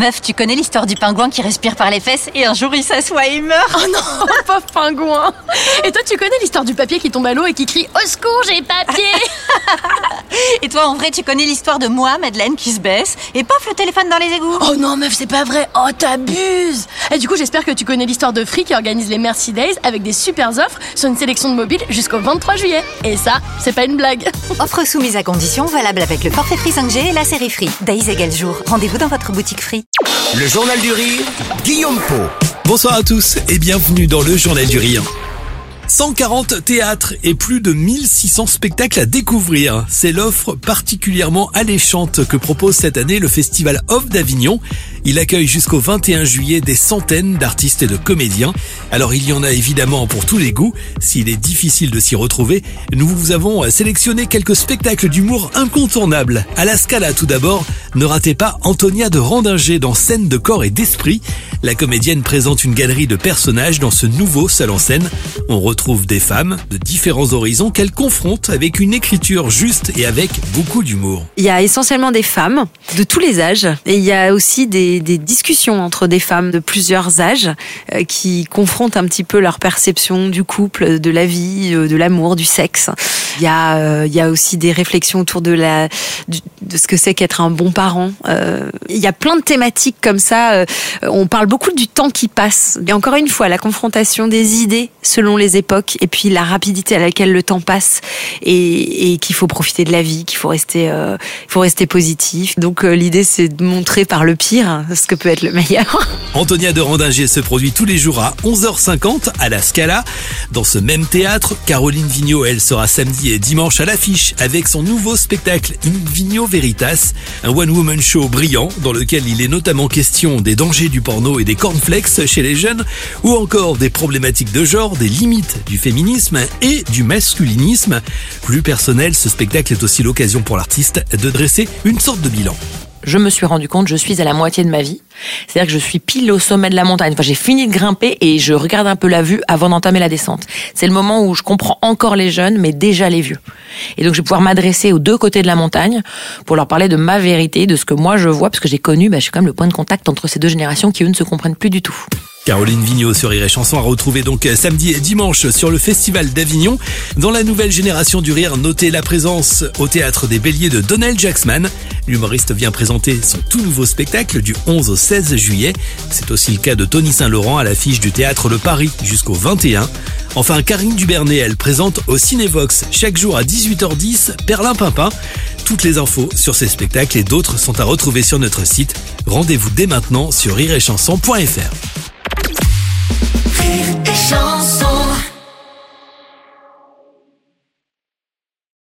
Meuf, tu connais l'histoire du pingouin qui respire par les fesses et un jour il s'assoit et il meurt? Oh non, pauvre pingouin. Et toi, tu connais l'histoire du papier qui tombe à l'eau et qui crie « Au secours, j'ai papier !» Et toi, en vrai, tu connais l'histoire de moi, Madeleine, qui se baisse et paf, le téléphone dans les égouts? Oh non, meuf, c'est pas vrai. Oh, t'abuses. Et du coup, j'espère que tu connais l'histoire de Free qui organise les Merci Days avec des super offres sur une sélection de mobiles jusqu'au 23 juillet. Et ça, c'est pas une blague. Offre soumise à condition, valable avec le forfait Free 5G et la série Free. Days égale jour. Rendez-vous dans votre boutique Free. Le Journal du Rire, Guillaume Pau. Bonsoir à tous et bienvenue dans le Journal du Rire. 140 théâtres et plus de 1600 spectacles à découvrir. C'est l'offre particulièrement alléchante que propose cette année le Festival Off d'Avignon. Il accueille jusqu'au 21 juillet des centaines d'artistes et de comédiens. Alors il y en a évidemment pour tous les goûts. S'il est difficile de s'y retrouver, nous vous avons sélectionné quelques spectacles d'humour incontournables. À la Scala tout d'abord, ne ratez pas Antonia de Randinger dans Scène de corps et d'esprit. La comédienne présente une galerie de personnages dans ce nouveau seul en scène. On retrouve des femmes de différents horizons qu'elle confronte avec une écriture juste et avec beaucoup d'humour. Il y a essentiellement des femmes de tous les âges et il y a aussi des discussions entre des femmes de plusieurs âges qui confrontent un petit peu leur perception du couple, de la vie, de l'amour, du sexe. Il y a aussi des réflexions autour de ce que c'est qu'être un bon parent. Il y a plein de thématiques comme ça. On parle beaucoup du temps qui passe. Et encore une fois, la confrontation des idées selon les époques et puis la rapidité à laquelle le temps passe et qu'il faut profiter de la vie, qu'il faut rester positif. Donc l'idée, c'est de montrer par le pire ce que peut être le meilleur. Antonia de Randinger se produit tous les jours à 11h50 à la Scala. Dans ce même théâtre, Caroline Vigneault, elle sera samedi et dimanche à l'affiche avec son nouveau spectacle In Vigno Veritas, un one-woman show brillant dans lequel il est notamment question des dangers du porno et des cornflakes chez les jeunes, ou encore des problématiques de genre, des limites du féminisme et du masculinisme. Plus personnel, ce spectacle est aussi l'occasion pour l'artiste de dresser une sorte de bilan. Je me suis rendu compte, je suis à la moitié de ma vie. C'est-à-dire que je suis pile au sommet de la montagne. Enfin, j'ai fini de grimper et je regarde un peu la vue avant d'entamer la descente. C'est le moment où je comprends encore les jeunes, mais déjà les vieux. Et donc, je vais pouvoir m'adresser aux deux côtés de la montagne pour leur parler de ma vérité, de ce que moi je vois, parce que j'ai connu, je suis quand même le point de contact entre ces deux générations qui, eux, ne se comprennent plus du tout. Caroline Vigneault sur Rire et Chanson à retrouver donc samedi et dimanche sur le Festival d'Avignon. Dans la nouvelle génération du rire, notez la présence au Théâtre des Béliers de Donald Jacksman. L'humoriste vient présenter son tout nouveau spectacle du 11 au 16 juillet. C'est aussi le cas de Tony Saint-Laurent à l'affiche du Théâtre Le Paris jusqu'au 21. Enfin, Karine Dubernay, elle présente au Cinévox chaque jour à 18h10 Perlimpinpin. Toutes les infos sur ces spectacles et d'autres sont à retrouver sur notre site. Rendez-vous dès maintenant sur rireetchanson.fr.